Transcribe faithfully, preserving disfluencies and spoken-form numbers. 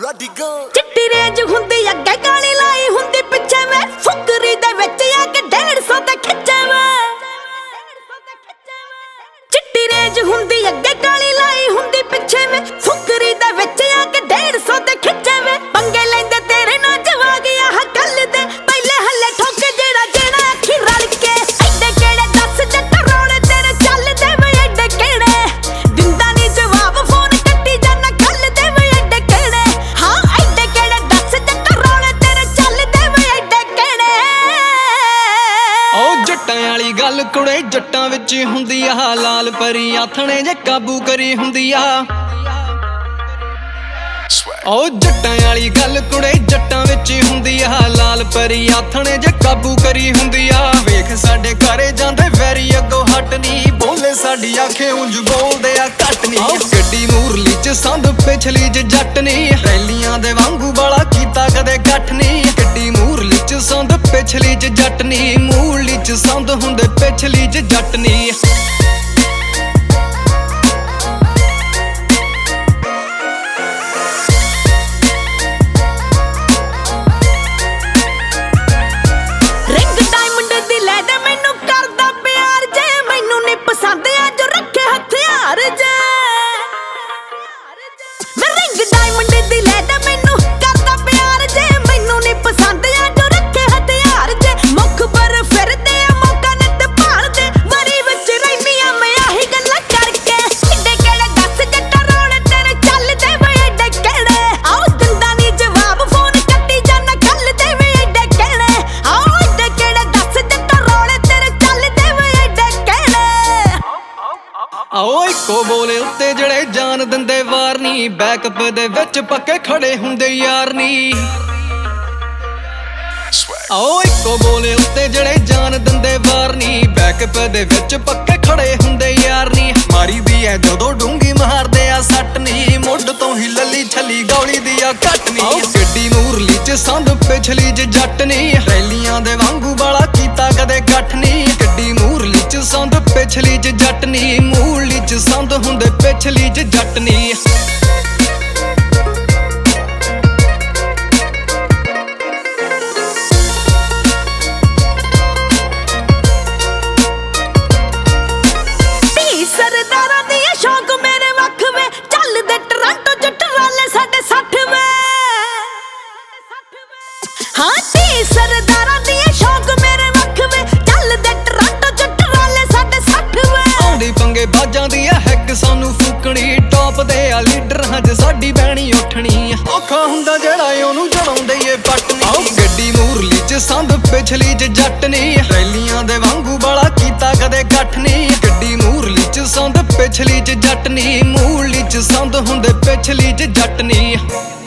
ready go चिट्टी range हुंदी अग्गे काली लाई हुंदी पिछे मैं फुकरी दे विच आके डेढ़ सौ ते खिच्चे मैं चिट्टी रेंज हुंदी अग्गे काली लाई हुंदी पिछे मैं फुकरी दे विच आके डेढ़ सौ ते खिच्चे मैं पंगे लेंदे तेरे ना जवा गया हा गल दे पहले हल्ले ठोके जेड़ा जेड़ा अखी रल के एडे केड़े दस जट रोले तेरे चल दे वे एडे केड़े दिंदा नी जवाब फोन कट्टी जाना गल दे वे एडे केड़े हां एडे केड़े दस जट रोले तेरे चल दे वे एडे केड़े ओ जट्टां वाली गल कुड़े जट्टां विच हुंदी आ लाल परी आथणे जे काबू करी हुंदी आ ओ जट्टां वाली गल कुड़े जट्टां विच हुंदी आ लाल परी आथणे जे काबू करी हुंदी आ वेख साडे घरे जांदे वैरी अगो हट नी बोले साडी आखे उंज बोलदे आ घट नी गड्डी मूरली च संद पिछली च जट नी रैलियां दे वांगू बाला कीता कदे गठ नी गड्डी मूरली च संद पिछली च जट नी मूरली च संद हुंदे पिछली च जट नी आओ इको बोले उत्ते जड़े जान दिंदे वार नी बैकअप दे विच पक्के खड़े हुंदे यार नी आओ इको बोले उत्ते जड़े जान दिंदे वार नी बैकअप दे विच पक्के खड़े हुंदे यार नी मारी दी है जदों डूंगी मारदे आ सट नी मुੱਢ तो ही लली छली गौली दी आ घट नी गड्डी मूरली च संद पिछली च जट नी रैलियां दे वांगू बाला कीता कदे गठ नी गड्डी मूरली च संद पिछली च जट नी मूरली च संद हुंदे पिछली च जट नी हाँ ती सरदारां दियां शौक मेरे वख वे चलदे टोरंटो च टराले साडे सठ वे आउंदी पंगे बाजां दी हैक सानू फूकणी टॉप दे आ लीडरां च साडी बैणी उठणी औखा हुंदा जेड़ा ओनू चढ़ाउंदे ए पटनी आओ गड्डी मूरली च संद पिछली च जट नी रैलियां दे वांगू बाला कीता कदे गठ नी गड्डी मूरली च संद पिछली च जट नी मूरली च संद हुंदे पिछली च जट नी